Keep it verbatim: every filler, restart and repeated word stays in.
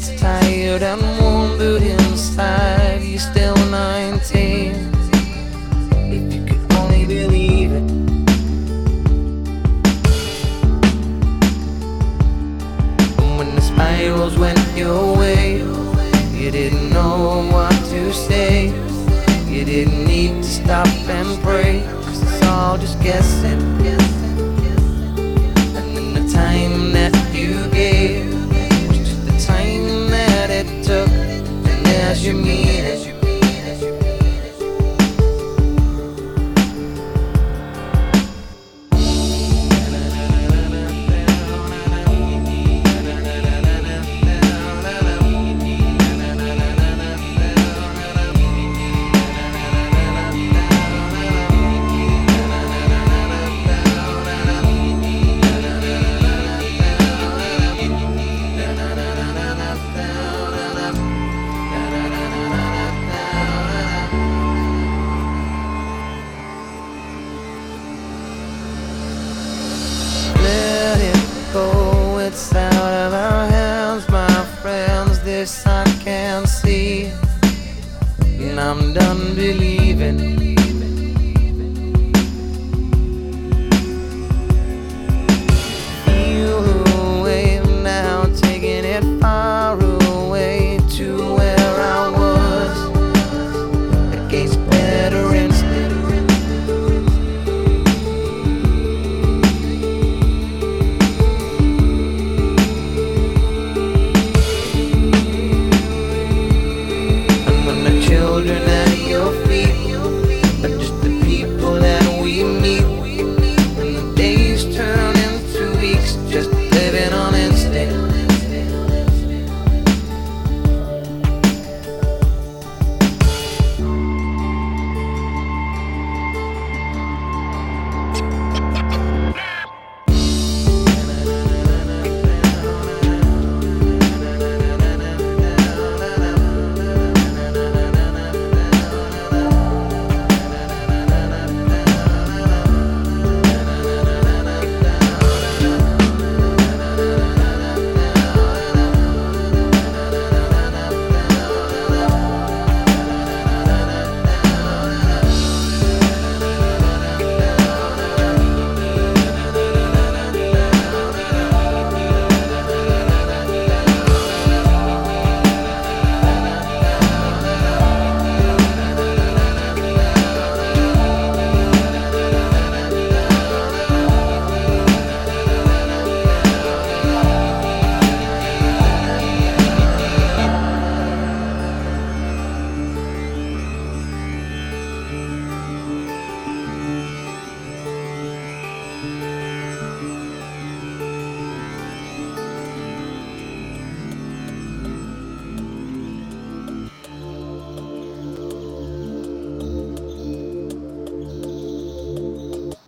It's tired and warm, but inside you're still nineteen. If you could only believe it. And when the spirals went your way, you didn't know what to say. You didn't need to stop and pray, 'cause it's all just guessing. And then the time that you gave was just the time that it took. And as you mean it, go, it's out of our hands, my friends. This I can see, and I'm done believing.